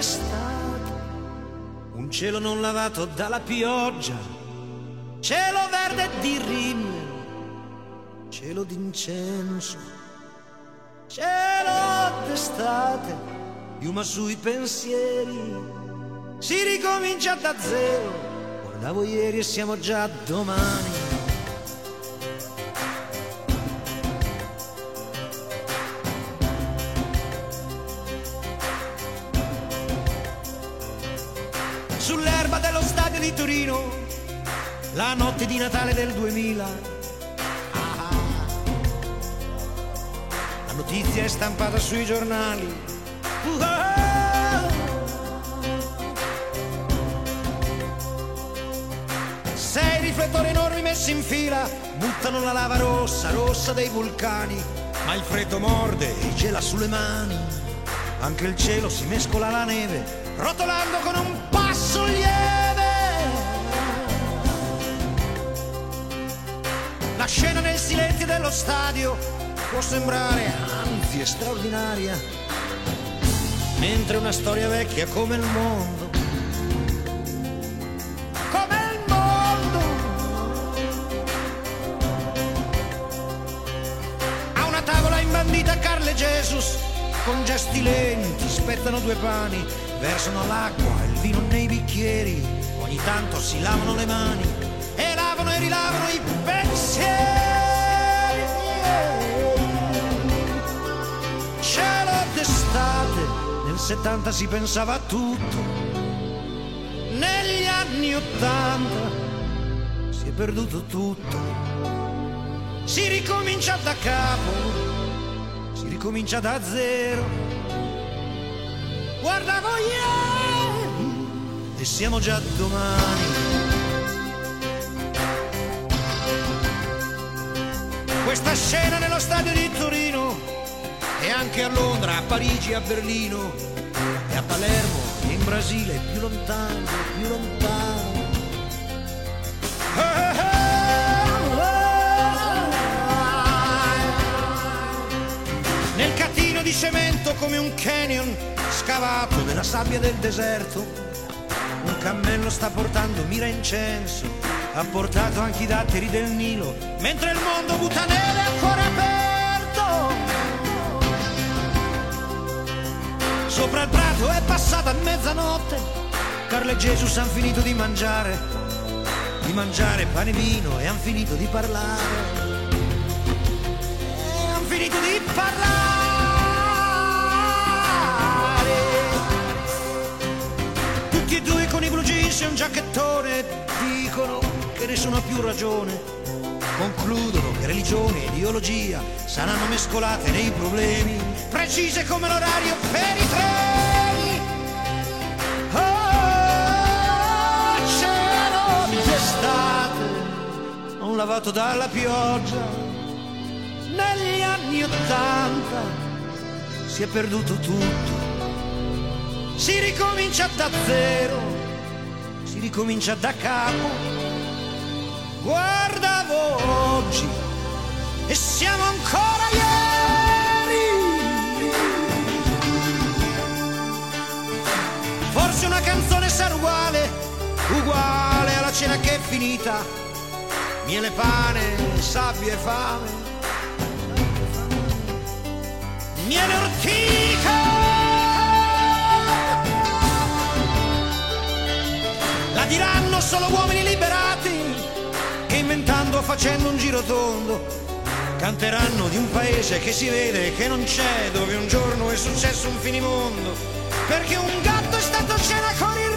d'estate, un cielo non lavato dalla pioggia, cielo verde di rime, cielo d'incenso, cielo d'estate, piuma sui pensieri, si ricomincia da zero, guardavo ieri e siamo già domani. Sull'erba dello stadio di Torino, la notte di Natale del 2000. La notizia è stampata sui giornali. Sei riflettori enormi messi in fila buttano la lava rossa, rossa dei vulcani, ma il freddo morde e gela sulle mani. Anche il cielo si mescola alla neve, rotolando con un passo lieve. La scena nel silenzio dello stadio può sembrare, anzi, è straordinaria, mentre una storia vecchia come il mondo, come il mondo, a una tavola imbandita Carl e Jesus, con gesti lenti spettano due pani, versano l'acqua e il vino nei bicchieri, ogni tanto si lavano le mani e lavano e rilavano i pensieri. Cielo d'estate, nel 70 si pensava a tutto, negli anni 80 si è perduto tutto, si ricomincia da capo, si ricomincia da zero. Guardavo ieri e siamo già domani. Questa scena nello stadio di Torino e anche a Londra, a Parigi, a Berlino e a Palermo e in Brasile, più lontano, più lontano. Nel catino di cemento come un canyon scavato nella sabbia del deserto, un cammello sta portando mira incenso, ha portato anche i datteri del Nilo, mentre il mondo butta neve a cuore aperto. Sopra il prato è passata mezzanotte, Carl e Jesus han finito di mangiare pane e vino e han finito di parlare. E han finito di parlare. Tutti e due con i blue jeans e un giacchettone dicono che nessuno ha più ragione. Concludono che religione e ideologia saranno mescolate nei problemi, precise come l'orario per i treni. Oh, cielo d'estate, non lavato dalla pioggia, negli anni 80 si è perduto tutto, si ricomincia da zero, si ricomincia da capo. Guardavo oggi e siamo ancora ieri. Forse una canzone sarà uguale, uguale alla cena che è finita, miele, pane, sabbia e fame, miele, ortica. La diranno solo uomini liberati che inventando, facendo un giro tondo, canteranno di un paese che si vede e che non c'è, dove un giorno è successo un finimondo, perché un gatto è stato a cena con il